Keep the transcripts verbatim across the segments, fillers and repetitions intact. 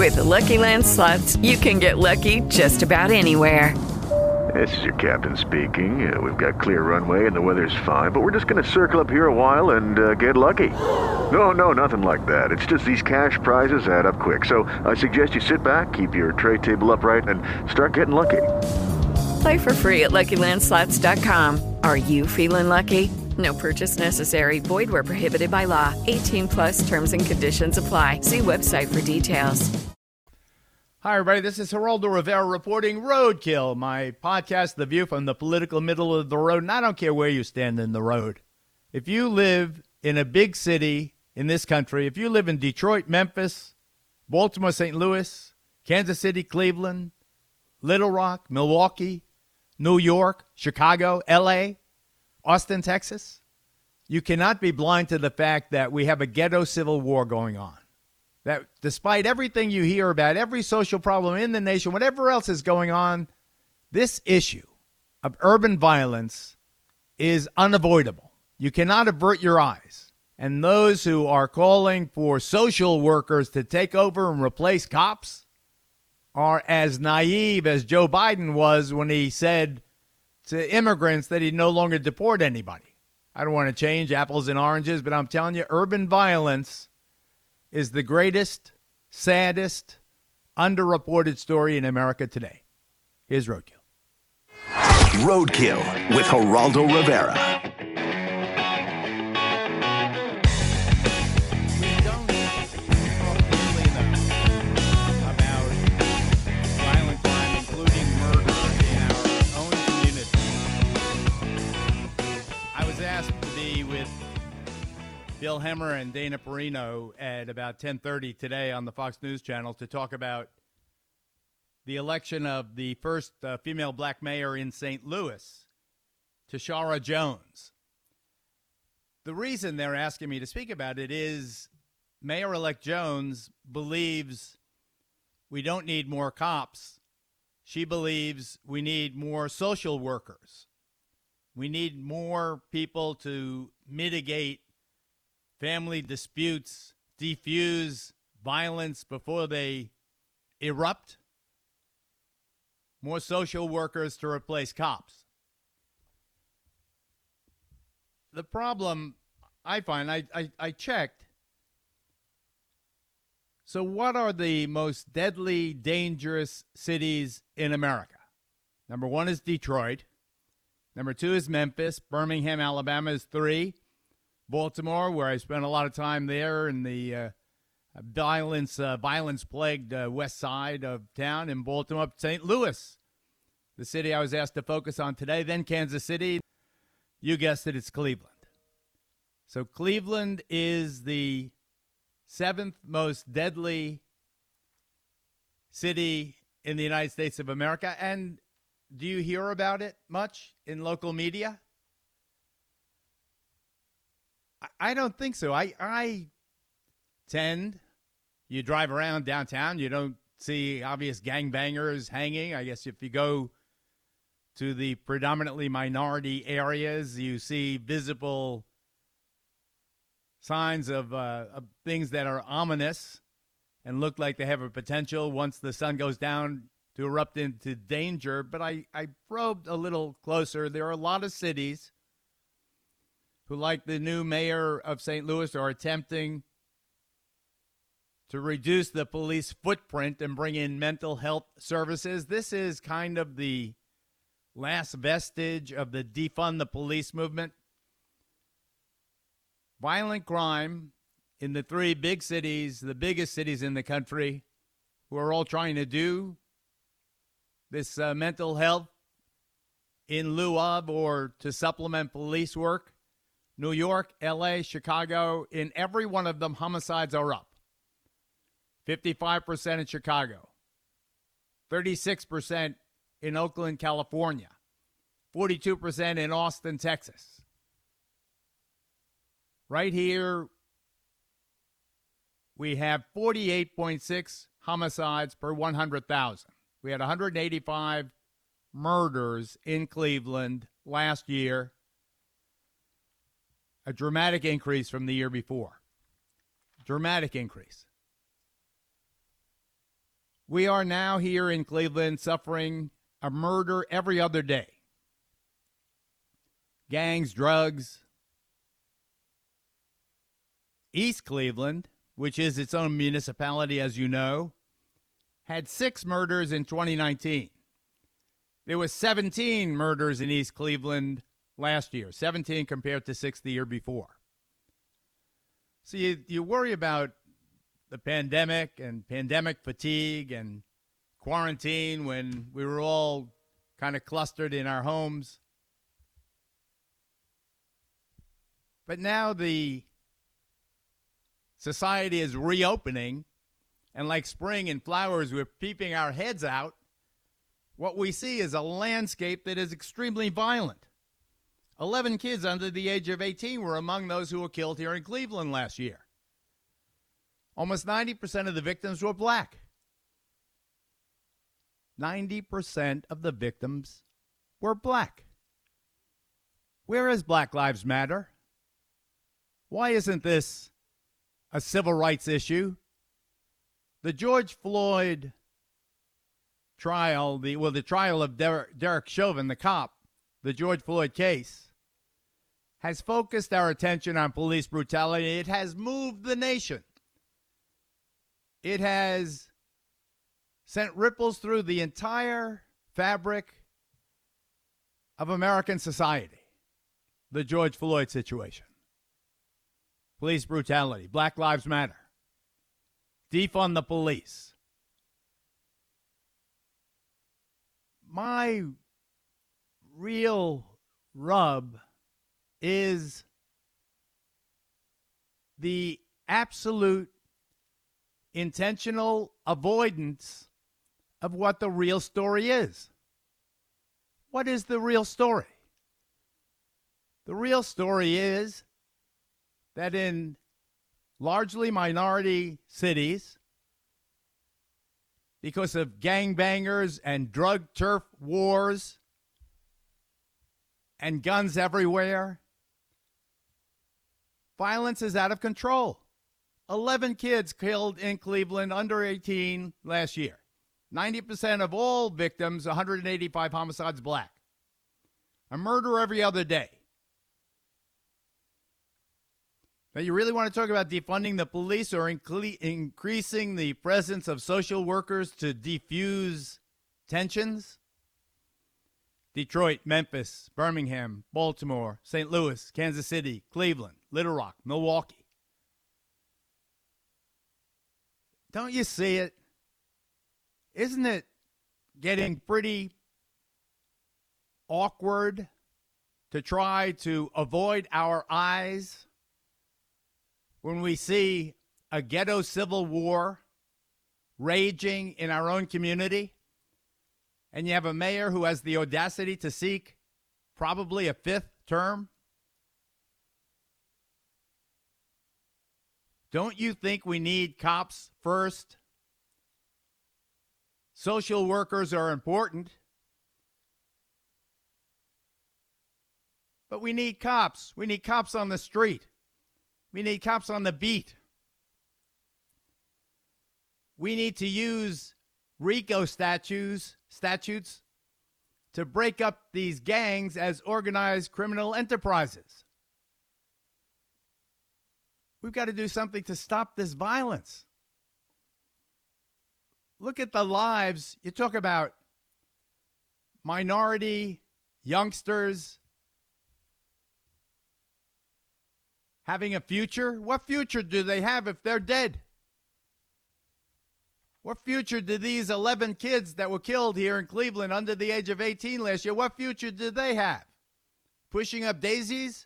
With the Lucky Land Slots, you can get lucky just about anywhere. This is your captain speaking. Uh, we've got clear runway and the weather's fine, but we're just going to circle up here a while and uh, get lucky. No, no, nothing like that. It's just these cash prizes add up quick. So I suggest you sit back, keep your tray table upright, and start getting lucky. Play for free at Lucky Land Slots dot com. Are you feeling lucky? No purchase necessary. Void where prohibited by law. eighteen plus terms and conditions apply. See website for details. Hi, everybody. This is Geraldo Rivera reporting Roadkill, my podcast, The View from the political middle of the road. And I don't care where you stand in the road. If you live in a big city in this country, if you live in Detroit, Memphis, Baltimore, Saint Louis, Kansas City, Cleveland, Little Rock, Milwaukee, New York, Chicago, L A, Austin, Texas, you cannot be blind to the fact that we have a ghetto civil war going on. That despite everything you hear about, every social problem in the nation, whatever else is going on, this issue of urban violence is unavoidable. You cannot avert your eyes. And those who are calling for social workers to take over and replace cops are as naive as Joe Biden was when he said to immigrants that he'd no longer deport anybody. I don't want to change apples and oranges, but I'm telling you, urban violence is the greatest, saddest, underreported story in America today. Here's Roadkill. Roadkill with Geraldo Rivera. We don't talk really enough about violent crime, including murder in our own community. I was asked to be with Bill Hemmer and Dana Perino at about ten thirty today on the Fox News Channel to talk about the election of the first uh, female black mayor in Saint Louis, Tishaura Jones. The reason they're asking me to speak about it is Mayor-elect Jones believes we don't need more cops. She believes we need more social workers. We need more people to mitigate family disputes, defuse violence before they erupt. More social workers to replace cops. The problem I find, I, I, I checked. So what are the most deadly, dangerous cities in America? Number one is Detroit. Number two is Memphis. Birmingham, Alabama is three. Baltimore, where I spent a lot of time there in the uh, violence, uh, violence-plagued uh, west side of town in Baltimore. Saint Louis, the city I was asked to focus on today. Then Kansas City. You guessed it, it's Cleveland. So Cleveland is the seventh most deadly city in the United States of America. And do you hear about it much in local media? I don't think so. I I tend, you drive around downtown, you don't see obvious gangbangers hanging. I guess if you go to the predominantly minority areas, you see visible signs of, uh, of things that are ominous and look like they have a potential once the sun goes down to erupt into danger. But I, I probed a little closer. There are a lot of cities who, like the new mayor of Saint Louis, are attempting to reduce the police footprint and bring in mental health services. This is kind of the last vestige of the defund the police movement. Violent crime in the three big cities, the biggest cities in the country, who are all trying to do this uh, mental health in lieu of or to supplement police work. New York, L A, Chicago, in every one of them, homicides are up. fifty-five percent in Chicago, thirty-six percent in Oakland, California, forty-two percent in Austin, Texas. Right here, we have forty-eight point six homicides per one hundred thousand. We had one hundred eighty-five murders in Cleveland last year. A dramatic increase from the year before. Dramatic increase. We are now here in Cleveland suffering a murder every other day. Gangs, drugs. East Cleveland, which is its own municipality, as you know, had six murders in twenty nineteen. There was seventeen murders in East Cleveland last year, seventeen compared to six the year before. So you, you worry about the pandemic and pandemic fatigue and quarantine when we were all kind of clustered in our homes. But now the society is reopening, and like spring and flowers, we're peeping our heads out. What we see is a landscape that is extremely violent. Eleven kids under the age of eighteen were among those who were killed here in Cleveland last year. Almost ninety percent of the victims were black. ninety percent of the victims were black. Where is Black Lives Matter? Why isn't this a civil rights issue? The George Floyd trial, the well, the trial of Derek, Derek Chauvin, the cop, the George Floyd case, has focused our attention on police brutality. It has moved the nation. It has sent ripples through the entire fabric of American society. The George Floyd situation. Police brutality. Black Lives Matter. Defund the police. My real rub is the absolute intentional avoidance of what the real story is. What is the real story? The real story is that in largely minority cities, because of gangbangers and drug turf wars and guns everywhere, violence is out of control. eleven kids killed in Cleveland under eighteen last year. ninety percent of all victims, one hundred eighty-five homicides, black. A murder every other day. Now, you really want to talk about defunding the police or incle- increasing the presence of social workers to defuse tensions? Detroit, Memphis, Birmingham, Baltimore, Saint Louis, Kansas City, Cleveland, Little Rock, Milwaukee. Don't you see it? Isn't it getting pretty awkward to try to avoid our eyes when we see a ghetto civil war raging in our own community, and you have a mayor who has the audacity to seek probably a fifth term? Don't you think we need cops first? Social workers are important, but we need cops. We need cops on the street. We need cops on the beat. We need to use RICO statutes, statutes to break up these gangs as organized criminal enterprises. We've got to do something to stop this violence. Look at the lives. You talk about minority youngsters having a future. What future do they have if they're dead? What future do these eleven kids that were killed here in Cleveland under the age of eighteen last year, what future do they have? Pushing up daisies?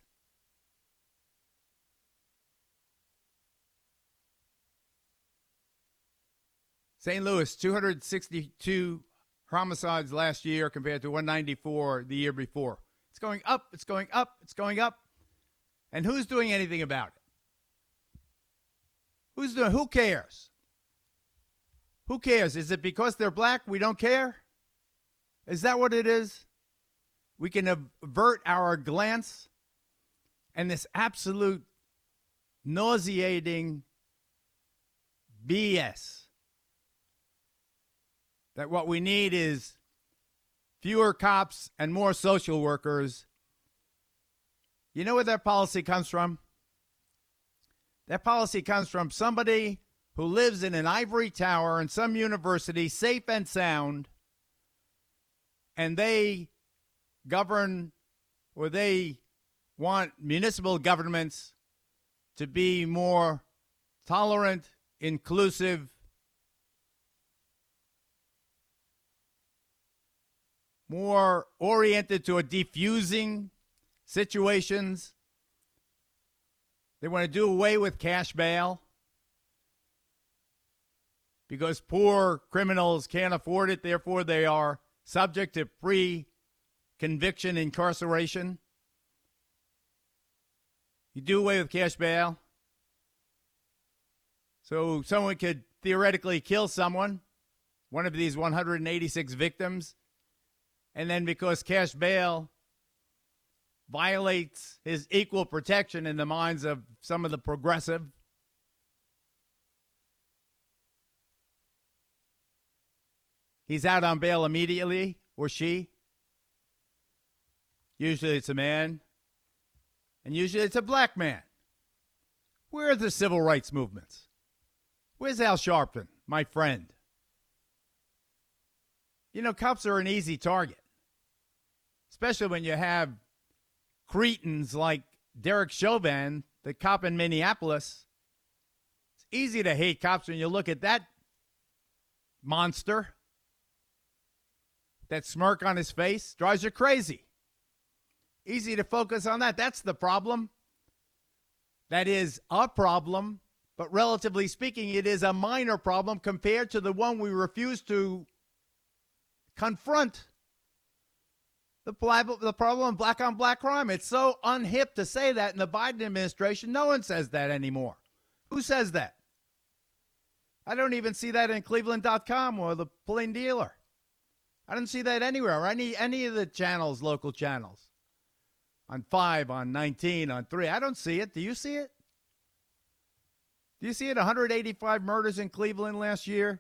Saint Louis, two hundred sixty-two homicides last year compared to one ninety-four the year before. It's going up, it's going up, it's going up. And who's doing anything about it? Who's doing? Who cares? Who cares? Is it because they're black we don't care? Is that what it is? We can avert our glance, and this absolute nauseating B S that what we need is fewer cops and more social workers. You know where that policy comes from? That policy comes from somebody who lives in an ivory tower in some university, safe and sound, and they govern, or they want municipal governments to be more tolerant, inclusive, more oriented to a defusing situations. They want to do away with cash bail because poor criminals can't afford it. Therefore, they are subject to pre-conviction incarceration. You do away with cash bail, so someone could theoretically kill someone, one of these one hundred eighty-six victims, and then because cash bail violates his equal protection in the minds of some of the progressive, he's out on bail immediately, or she. Usually it's a man, and usually it's a black man. Where are the civil rights movements? Where's Al Sharpton, my friend? You know, cops are an easy target, especially when you have cretins like Derek Chauvin, the cop in Minneapolis. It's easy to hate cops when you look at that monster. That smirk on his face drives you crazy. Easy to focus on that. That's the problem. That is a problem, but relatively speaking, it is a minor problem compared to the one we refuse to confront. The, the problem of black-on-black crime. It's so unhip to say that in the Biden administration. No one says that anymore. Who says that? I don't even see that in Cleveland dot com or the Plain Dealer. I don't see that anywhere, or any, any of the channels, local channels. On five, on nineteen, on three. I don't see it. Do you see it? Do you see it? one hundred eighty-five murders in Cleveland last year.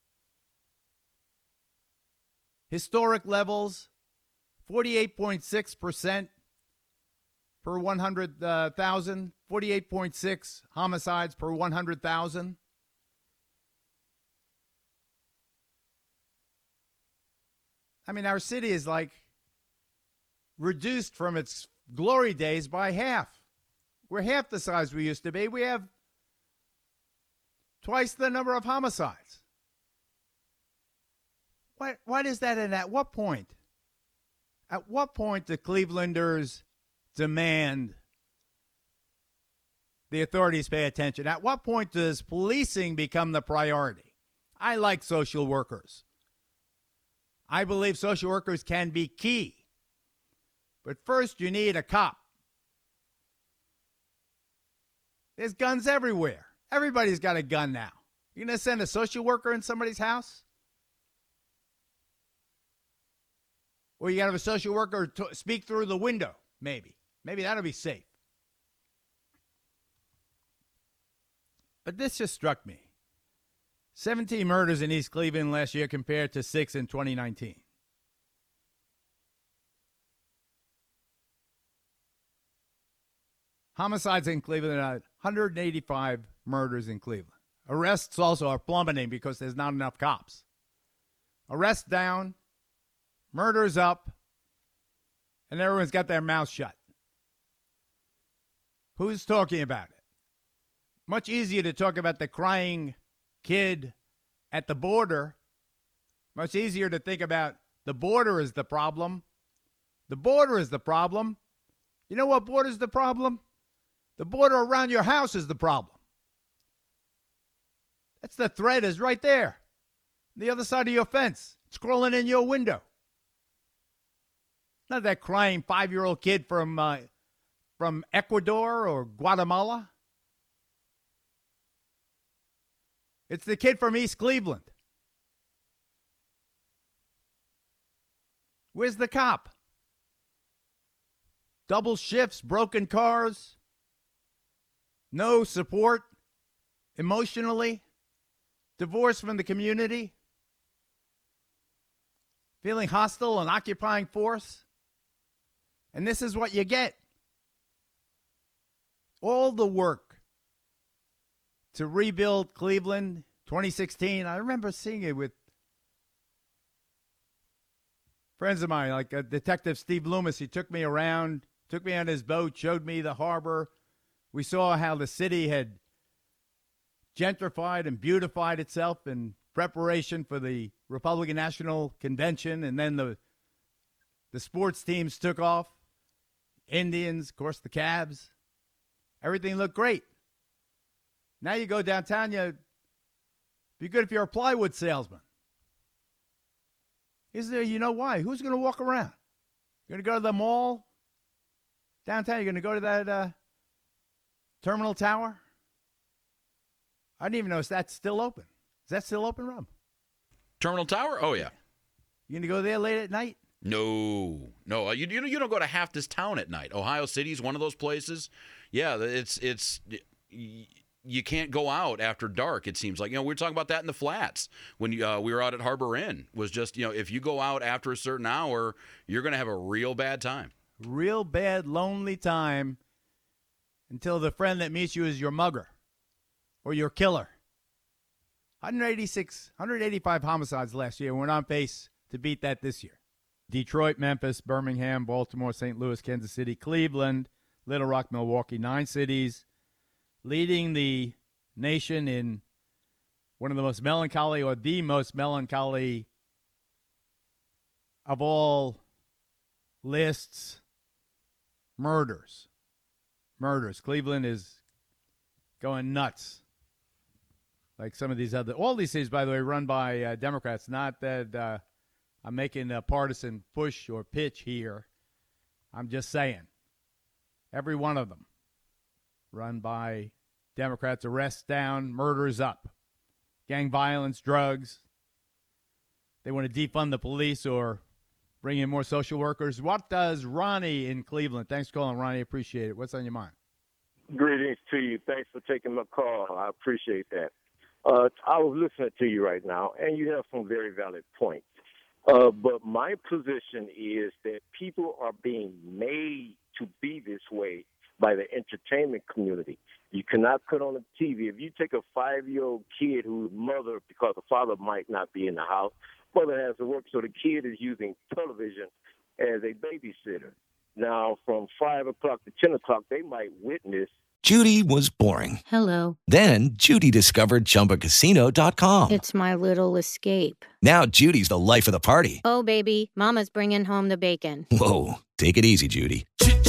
Historic levels. forty-eight point six percent per one hundred thousand. forty-eight point six homicides per one hundred thousand. I mean, our city is like reduced from its glory days by half. We're half the size we used to be. We have twice the number of homicides. What, what is that, and at what point? At what point do Clevelanders demand the authorities pay attention? At what point does policing become the priority? I like social workers. I believe social workers can be key. But first, you need a cop. There's guns everywhere. Everybody's got a gun now. You're going to send a social worker in somebody's house? Or you got to have a social worker to speak through the window, maybe. Maybe that'll be safe. But this just struck me. seventeen murders in East Cleveland last year compared to six in twenty nineteen. Homicides in Cleveland, one hundred eighty-five murders in Cleveland. Arrests also are plummeting because there's not enough cops. Arrests down, murders up, and everyone's got their mouth shut. Who's talking about it? Much easier to talk about the crying kid at the border. Much easier to think about the border is the problem. The border is the problem. You know what border is the problem? The border around your house is the problem. That's the threat is right there. The other side of your fence. It's crawling in your window. Not that crying five-year-old kid from uh, from Ecuador or Guatemala. It's the kid from East Cleveland. Where's the cop? Double shifts, broken cars, no support emotionally, divorce from the community. feeling hostile and occupying force. And this is what you get. All the work to rebuild Cleveland twenty sixteen. I remember seeing it with friends of mine, like uh, Detective Steve Loomis. He took me around, took me on his boat, showed me the harbor. We saw how the city had gentrified and beautified itself in preparation for the Republican National Convention, and then the the sports teams took off. Indians, of course, the Cavs. Everything looked great. Now you go downtown, you be good if you're a plywood salesman. Is there, you know why? Who's going to walk around? You're going to go to the mall downtown? You're going to go to that uh, Terminal Tower? I didn't even know if that's still open. Is that still open, Rob? Terminal Tower? Oh, yeah. You going to go there late at night? No, no. You, you you don't go to half this town at night. Ohio City's one of those places. Yeah, it's it's you can't go out after dark. It seems like, you know, we were talking about that in the Flats when uh, we were out at Harbor Inn. Was just, you know, if you go out after a certain hour, you're going to have a real bad time. Real bad, lonely time until the friend that meets you is your mugger or your killer. one eighty-six, one eighty-five homicides last year. We're on pace to beat that this year. Detroit, Memphis, Birmingham, Baltimore, Saint Louis, Kansas City, Cleveland, Little Rock, Milwaukee, nine cities, leading the nation in one of the most melancholy or the most melancholy of all lists, murders. Murders. Cleveland is going nuts. Like some of these other, all these cities, by the way, run by uh, Democrats. Not that uh, I'm making a partisan push or pitch here. I'm just saying. Every one of them run by Democrats. Arrests down, murders up. Gang violence, drugs. They want to defund the police or bring in more social workers. What does Ronnie in Cleveland? Thanks for calling, Ronnie. Appreciate it. What's on your mind? Greetings to you. Thanks for taking my call. I appreciate that. Uh, I was listening to you right now, and you have some very valid points. Uh, but my position is that people are being made to be this way by the entertainment community. You cannot put on the T V. If you take a five-year-old kid whose mother, because the father might not be in the house, mother has to work, so the kid is using television as a babysitter. Now, from five o'clock to ten o'clock, they might witness. Judy was boring. Hello. Then Judy discovered Chumba Casino dot com. It's my little escape. Now Judy's the life of the party. Oh, baby, mama's bringing home the bacon. Whoa, take it easy, Judy.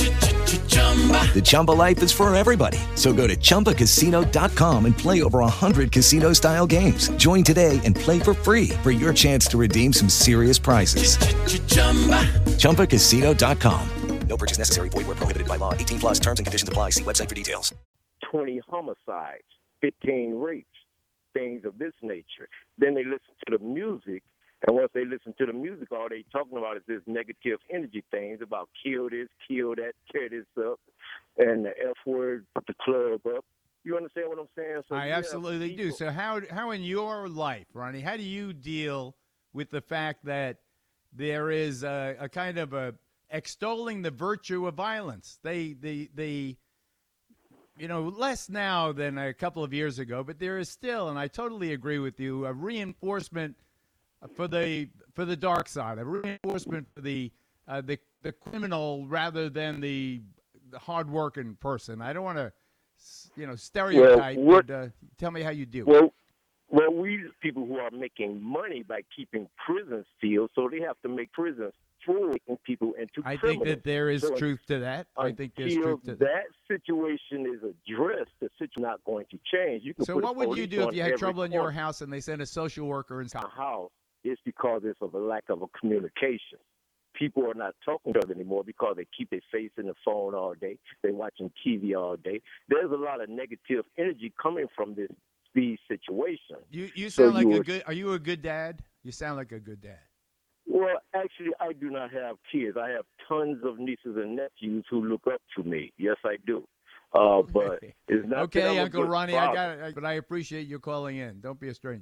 The Chumba life is for everybody. So go to Chumba Casino dot com and play over one hundred casino-style games. Join today and play for free for your chance to redeem some serious prizes. Chumba Casino dot com. No purchase necessary. Void where prohibited by law. eighteen plus terms and conditions apply. See website for details. twenty homicides, fifteen rapes, things of this nature. Then they listen to the music, and once they listen to the music, all they talking about is this negative energy things about kill this, kill that, tear this up, and the F word, put the club up. You understand what I'm saying? So I absolutely people- do. So how how in your life, Ronnie, how do you deal with the fact that there is a, a kind of a extolling the virtue of violence? They, the, the, you know, less now than a couple of years ago, but there is still, and I totally agree with you, a reinforcement for the for the dark side, a reinforcement for the uh, the the criminal rather than the, the hard-working person. I don't want to, you know, stereotype. Well, what, but, uh, tell me how you do. Well, well, we people who are making money by keeping prisons filled, so they have to make prisons full, making people into I criminals. think that there is so truth to that. I think there's truth to that. that situation is addressed, the situation is not going to change. You can So put what would you do if you had trouble in your house? house and they sent a social worker and A house is because it's of a lack of a communication. People are not talking to each other anymore because they keep their face in the phone all day. They're watching T V all day. There's a lot of negative energy coming from this these situations. You you So sound like you a would- good. Are you a good dad? You sound like a good dad. Well, actually, I do not have kids. I have tons of nieces and nephews who look up to me. Yes, I do. Uh, but it's not that Okay, I'm a Uncle good Ronnie, I father. got it. But I appreciate you calling in. Don't be a stranger.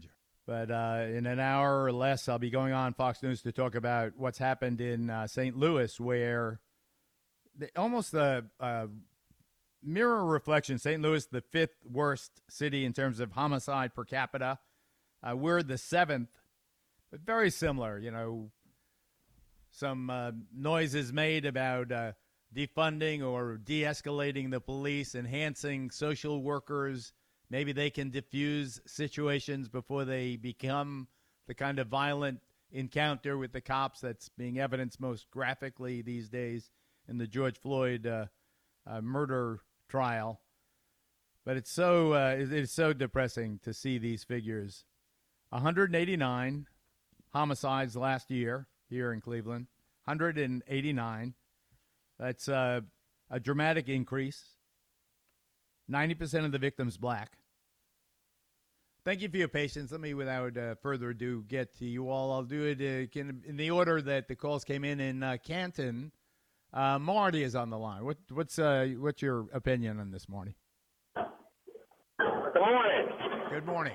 But uh, in an hour or less, I'll be going on Fox News to talk about what's happened in uh, Saint Louis, where the, almost the uh, mirror reflection, Saint Louis, the fifth worst city in terms of homicide per capita. Uh, we're the seventh, but very similar. You know, some uh, noises made about uh, defunding or de-escalating the police, enhancing social workers. Maybe they can diffuse situations before they become the kind of violent encounter with the cops that's being evidenced most graphically these days in the George Floyd uh, uh, murder trial. But it's so uh, it's so depressing to see these figures. one hundred eighty-nine homicides last year here in Cleveland. one hundred eighty-nine. That's uh, a dramatic increase. ninety percent of the victims black. Thank you for your patience. Let me, without uh, further ado, get to you all. I'll do it uh, in, in the order that the calls came in. In uh, Canton, uh, Marty is on the line. What, what's uh, what's your opinion on this, Marty? Good morning. Good morning.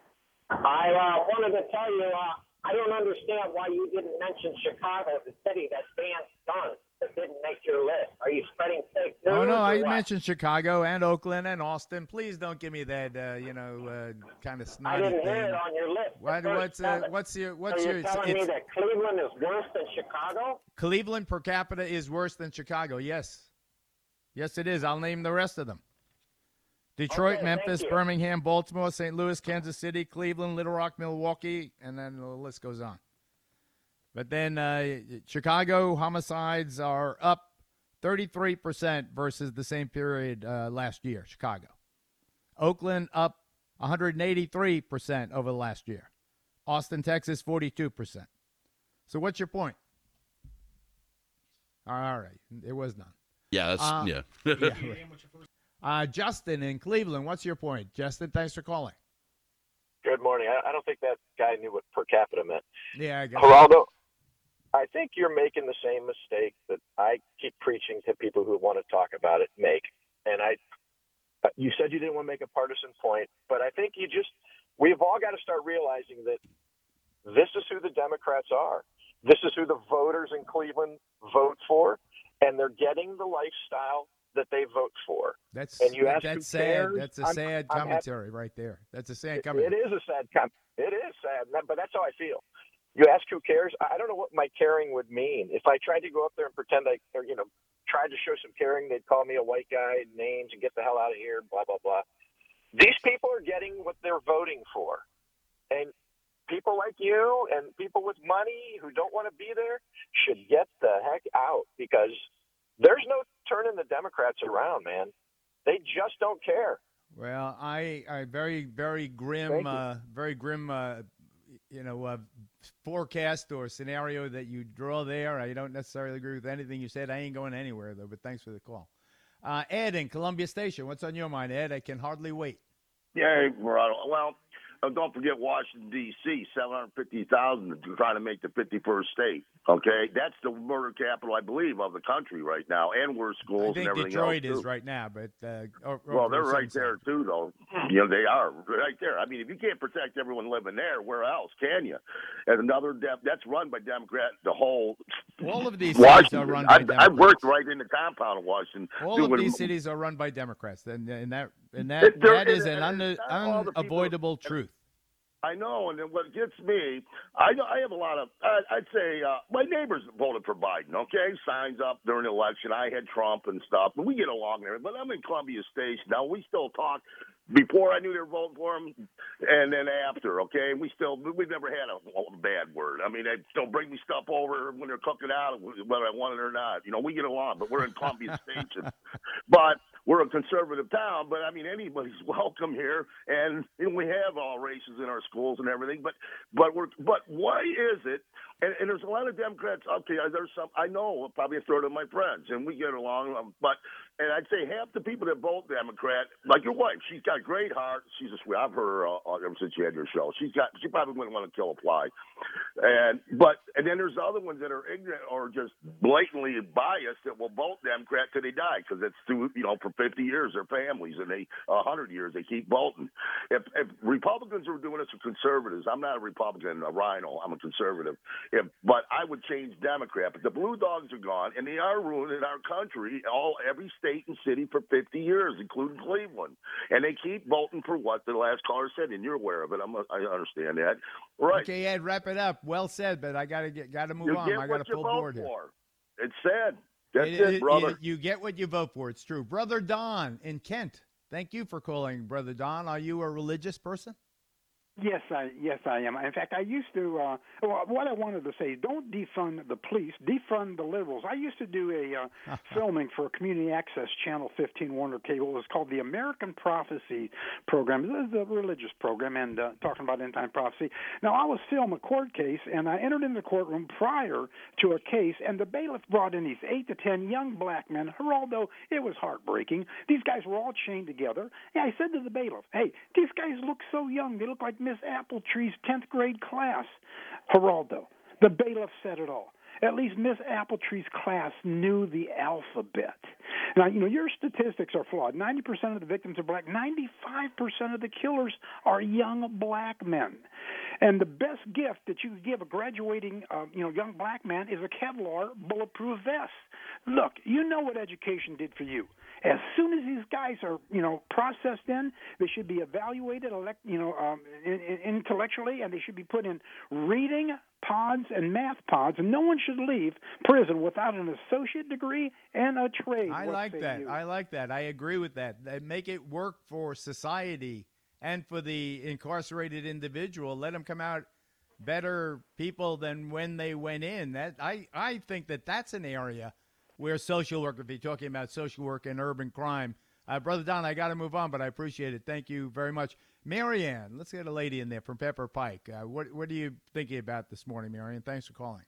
I uh, wanted to tell you, uh, I don't understand why you didn't mention Chicago, the city that bans guns, that didn't make your list. Are you spreading fake news? Oh, no, I what? mentioned Chicago and Oakland and Austin. Please don't give me that, uh, you know, uh, kind of snotty I didn't thing. hear it on your list. What, what's, uh, what's your, what's so your, you're telling it's, me that Cleveland is worse than Chicago? Cleveland per capita is worse than Chicago, yes. Yes, it is. I'll name the rest of them. Detroit, Okay, Memphis, thank you. Birmingham, Baltimore, Saint Louis, Kansas City, Cleveland, Little Rock, Milwaukee, and then the list goes on. But then uh, Chicago homicides are up thirty-three percent versus the same period uh, last year, Chicago. Oakland up one hundred eighty-three percent over the last year. Austin, Texas, forty-two percent. So what's your point? All right. There was none. Yeah, that's, Uh, yeah. yeah. Uh, Justin in Cleveland, what's your point? Justin, thanks for calling. Good morning. I, I don't think that guy knew what per capita meant. Yeah, I guess. Geraldo, I think you're making the same mistake that I keep preaching to people who want to talk about it make. And I, you said you didn't want to make a partisan point, but I think you just, we've all got to start realizing that this is who the Democrats are. This is who the voters in Cleveland vote for, and they're getting the lifestyle that they vote for. That's and you ask that's who sad. cares, That's a I'm- sad I'm commentary right there. That's a sad It, commentary. it is a sad com- It is sad, but that's how I feel. You ask who cares? I don't know what my caring would mean. If I tried to go up there and pretend I, or, you know, tried to show some caring, they'd call me a white guy, names, and get the hell out of here, blah, blah, blah. These people are getting what they're voting for. And people like you and people with money who don't want to be there should get the heck out, because there's no turning the Democrats around, man. They just don't care. Well, I, I very, very grim, uh, very grim, uh, you know, uh, forecast or scenario that you draw there. I don't necessarily agree with anything you said. I ain't going anywhere, though, but thanks for the call. Uh, Ed in Columbia Station, what's on your mind, Ed? I can hardly wait. Yeah, Morado. Well, uh, don't forget Washington, D C, seven hundred fifty thousand trying to make the fifty-first state. Okay? That's the murder capital, I believe, of the country right now, and where schools I think and everything Detroit else, is too. right now, but uh, or, Well, or they're some right there, side. too, though. You know, they are right there. I mean, if you can't protect everyone living there, where else can you? And another, de- that's run by Democrat, the whole All of these cities Washington. are run by I've, Democrats. I've worked right in the compound of Washington. All of doing- these cities are run by Democrats, and, and that and that, It- there- that is it- an it- un, it's not all the people- unavoidable truth. I know, and then what gets me, I know I have a lot of, I, I'd say, uh, my neighbors voted for Biden, okay? Signs up during the election. I had Trump and stuff, and we get along there. But I'm in Columbia Station now. We still talk before I knew they were voting for him, and then after, okay? We still, we've never had a, a bad word. I mean, they still bring me stuff over when they're cooking out, whether I want it or not. You know, we get along, but we're in Columbia Station. But we're a conservative town, but I mean, anybody's welcome here, and, and we have all races in our schools and everything. But but we're but why is it? And, and there's a lot of Democrats. Okay, there's some I know probably a third of my friends, and we get along. Um, but and I'd say half the people that vote Democrat, like your wife, she's got a great heart. She's a sweet. I've heard her uh, ever since she had your show. She's got. She probably wouldn't want to kill a fly. And but and then there's the other ones that are ignorant or just blatantly biased that will vote Democrat till they die because it's too you know for fifty years, their families, and they one hundred years they keep voting. If, if Republicans were doing this to conservatives, I'm not a Republican, a rhino, I'm a conservative, if, but I would change Democrat. But the blue dogs are gone, and they are ruining our country, all every state and city for fifty years, including Cleveland. And they keep voting for what the last caller said, and you're aware of it. I'm, I understand that. Right. Okay, Ed, wrap it up. Well said, but I got to get got to move you on. Get I got a full board for. here. It's sad. That's it, it, it, brother. It, you get what you vote for. It's true. Brother Don in Kent. Thank you for calling, Brother Don. Are you a religious person? Yes, I yes I am. In fact, I used to. Uh, well, what I wanted to say: don't defund the police, defund the liberals. I used to do a uh, filming for a community access channel fifteen Warner Cable. It was called the American Prophecy Program. This is a religious program, and uh, talking about end time prophecy. Now, I was filming a court case, and I entered in the courtroom prior to a case, and the bailiff brought in these eight to ten young black men. Geraldo, it was heartbreaking. These guys were all chained together. And I said to the bailiff, "Hey, these guys look so young. They look like Miss Appletree's tenth grade class." Geraldo, the bailiff said it all. At least Miss Appletree's class knew the alphabet. Now, you know, your statistics are flawed. ninety percent of the victims are black. ninety-five percent of the killers are young black men. And the best gift that you could give a graduating, uh, you know, young black man is a Kevlar bulletproof vest. Look, you know what education did for you. As soon as these guys are, you know, processed in, they should be evaluated, elect, you know, um, in, in, intellectually, and they should be put in reading pods and math pods, and no one should leave prison without an associate degree and a trade. I like that. You? I like that. I agree with that. They make it work for society and for the incarcerated individual. Let them come out better people than when they went in. That I, I think that that's an area where social work, if you're talking about social work and urban crime. Uh, Brother Don, I got to move on, but I appreciate it. Thank you very much. Marianne, let's get a lady in there from Pepper Pike. Uh, what, what are you thinking about this morning, Marianne? Thanks for calling.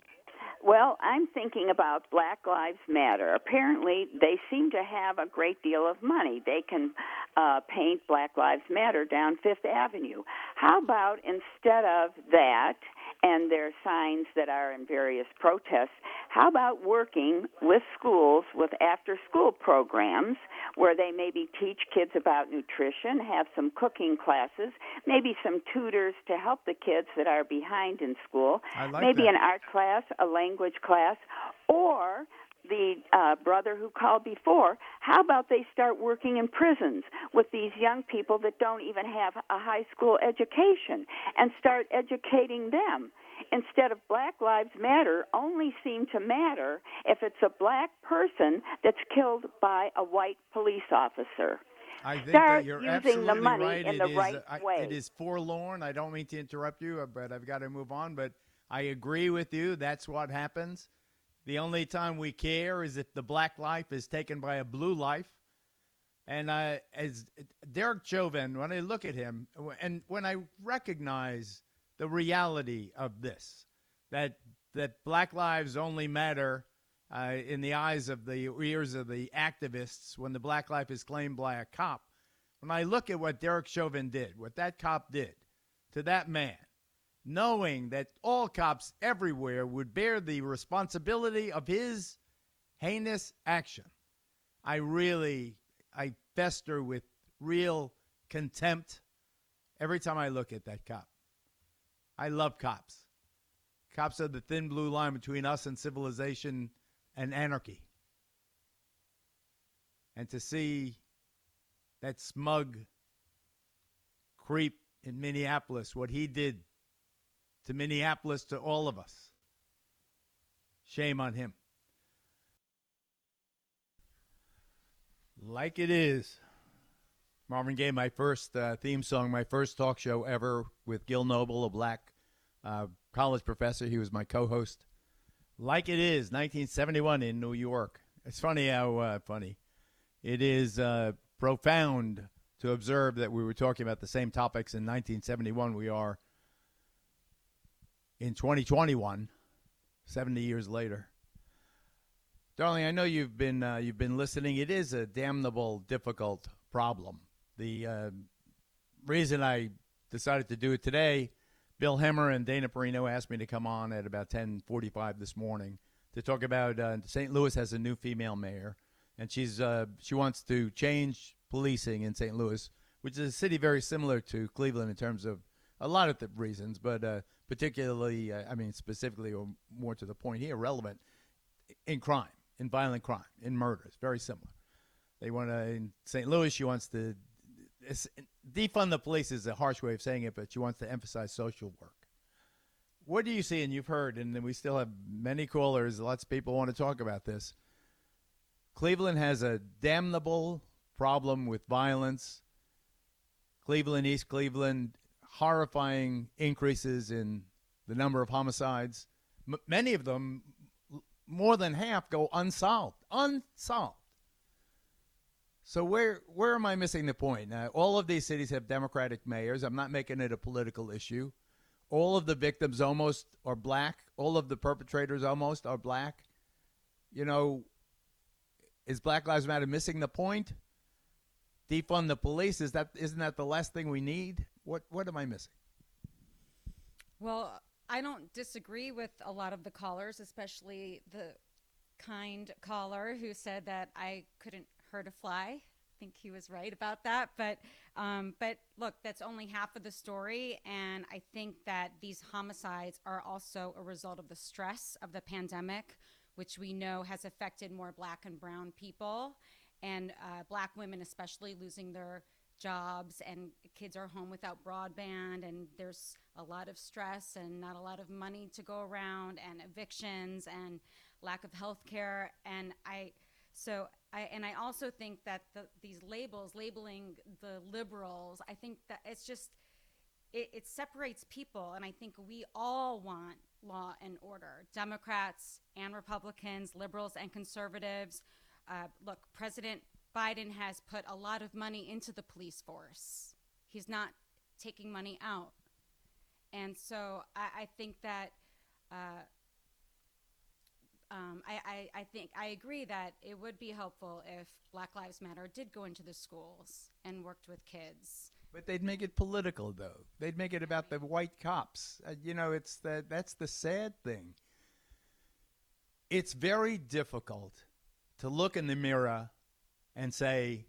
Well, I'm thinking about Black Lives Matter. Apparently, they seem to have a great deal of money. They can uh, paint Black Lives Matter down Fifth Avenue. How about instead of that, and their signs that are in various protests, how about working with schools with after-school programs where they maybe teach kids about nutrition, have some cooking classes, maybe some tutors to help the kids that are behind in school, I like maybe that. an art class, a language class, or the uh, brother who called before, how about they start working in prisons with these young people that don't even have a high school education and start educating them? Instead of Black Lives Matter only seem to matter if it's a black person that's killed by a white police officer. I think Start that you're using absolutely the money right. in It the is, right I, way. It is forlorn. I don't mean to interrupt you, but I've got to move on. But I agree with you. That's what happens. The only time we care is if the black life is taken by a blue life. And uh, as Derek Chauvin, when I look at him, and when I recognize the reality of this, that that black lives only matter uh, in the eyes of the ears of the activists when the black life is claimed by a cop. When I look at what Derek Chauvin did, what that cop did to that man, knowing that all cops everywhere would bear the responsibility of his heinous action, I really, I fester with real contempt every time I look at that cop. I love cops. Cops are the thin blue line between us and civilization and anarchy. And to see that smug creep in Minneapolis, what he did to Minneapolis, to all of us, shame on him. Like it is. Marvin Gaye, my first uh, theme song, my first talk show ever with Gil Noble, a black uh, college professor. He was my co-host. Like it is, nineteen seventy-one in New York. It's funny how uh, funny. It is uh, profound to observe that we were talking about the same topics in nineteen seventy-one. We are in twenty twenty-one, seventy years later. Darling, I know you've been uh, you've been listening. It is a damnable, difficult problem. The uh, reason I decided to do it today, Bill Hemmer and Dana Perino asked me to come on at about ten forty-five this morning to talk about uh, Saint Louis has a new female mayor, and she's uh, she wants to change policing in Saint Louis, which is a city very similar to Cleveland in terms of a lot of the reasons, but uh, particularly, uh, I mean, specifically or more to the point here, relevant in crime, in violent crime, in murders, very similar. They want to, in Saint Louis, she wants to defund the police is a harsh way of saying it, but she wants to emphasize social work. What do you see, and you've heard, and we still have many callers, lots of people want to talk about this. Cleveland has a damnable problem with violence. Cleveland, East Cleveland, horrifying increases in the number of homicides. M- many of them, more than half, go unsolved. Unsolved. So where where am I missing the point? Now, all of these cities have Democratic mayors. I'm not making it a political issue. All of the victims almost are black. All of the perpetrators almost are black. You know, is Black Lives Matter missing the point? Defund the police, is that isn't that the last thing we need? What what am I missing? Well, I don't disagree with a lot of the callers, especially the kind caller who said that I couldn't hurt a fly. I think he was right about that. But um, but look, that's only half of the story. And I think that these homicides are also a result of the stress of the pandemic, which we know has affected more black and brown people. And uh, black women especially losing their jobs, and kids are home without broadband, and there's a lot of stress and not a lot of money to go around, and evictions and lack of health care. And I so I and I also think that the, these labels, labeling the liberals, I think that it's just it, it separates people. And I think we all want law and order, Democrats and Republicans, liberals and conservatives. Uh, look, President Biden has put a lot of money into the police force. He's not taking money out. And so I, I think that uh, um, I, I, I think I agree that it would be helpful if Black Lives Matter did go into the schools and worked with kids. But they'd make it political, though. They'd make it about the white cops. Uh, you know, it's the, that's the sad thing. It's very difficult to look in the mirror and say,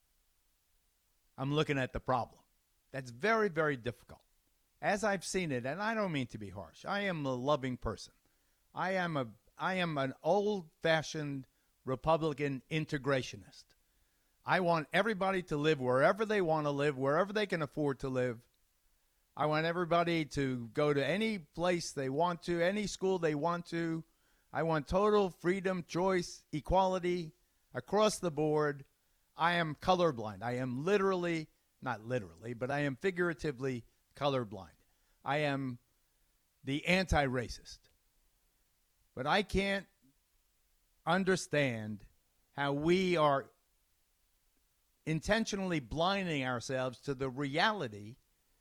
I'm looking at the problem. That's very, very difficult. As I've seen it, and I don't mean to be harsh, I am a loving person. I am a I am an old-fashioned Republican integrationist. I want everybody to live wherever they want to live, wherever they can afford to live. I want everybody to go to any place they want to, any school they want to. I want total freedom, choice, equality across the board. I am colorblind. I am literally, not literally, but I am figuratively colorblind. I am the anti-racist. But I can't understand how we are intentionally blinding ourselves to the reality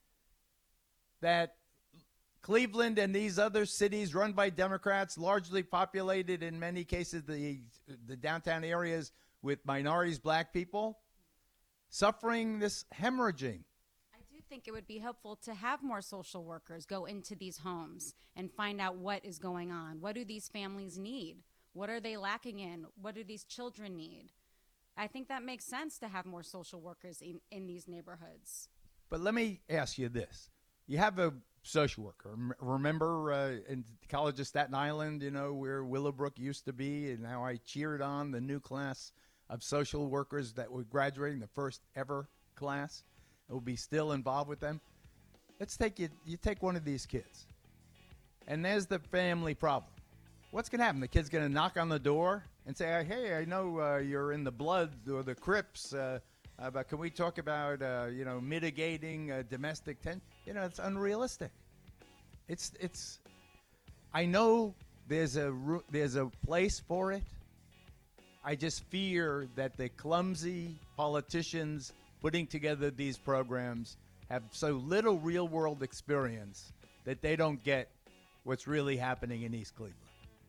that Cleveland and these other cities run by Democrats, largely populated in many cases the the downtown areas with minorities, black people, suffering this hemorrhaging. I do think it would be helpful to have more social workers go into these homes and find out what is going on. What do these families need? What are they lacking in? What do these children need? I think that makes sense to have more social workers in, in these neighborhoods. But let me ask you this. You have a social worker. Remember uh, in the College of Staten Island, you know, where Willowbrook used to be, and how I cheered on the new class of social workers that were graduating, the first ever class that will be still involved with them. Let's take you, you take one of these kids, and there's the family problem. What's going to happen? The kid's going to knock on the door and say, hey, I know uh, you're in the Bloods or the Crips, uh, uh, but can we talk about, uh, you know, mitigating uh, domestic tension? You know, it's unrealistic. It's, it's, I know there's a, there's a place for it. I just fear that the clumsy politicians putting together these programs have so little real-world experience that they don't get what's really happening in East Cleveland.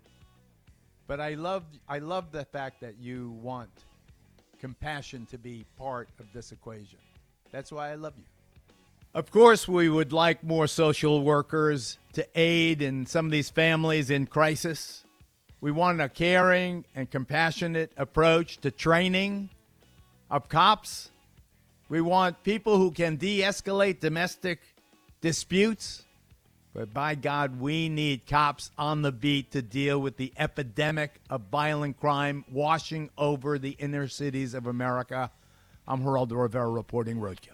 But I love I love the fact that you want compassion to be part of this equation. That's why I love you. Of course, we would like more social workers to aid in some of these families in crisis. We want a caring and compassionate approach to training of cops. We want people who can de-escalate domestic disputes. But by God, we need cops on the beat to deal with the epidemic of violent crime washing over the inner cities of America. I'm Geraldo Rivera reporting Roadkill.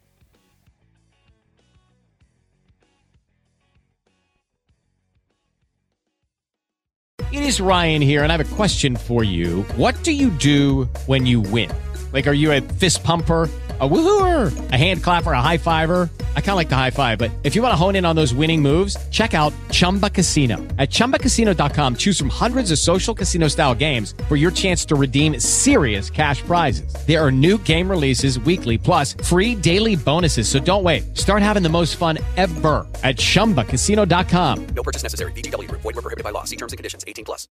It is Ryan here, and I have a question for you. What do you do when you win? Like, are you a fist pumper, a woohooer, a hand clapper, a high fiver? I kind of like the high five, but if you want to hone in on those winning moves, check out Chumba Casino. At Chumba Casino dot com, choose from hundreds of social casino-style games for your chance to redeem serious cash prizes. There are new game releases weekly, plus free daily bonuses. So don't wait. Start having the most fun ever at Chumba Casino dot com. No purchase necessary. V G W. Void where prohibited by law. See terms and conditions. eighteen plus.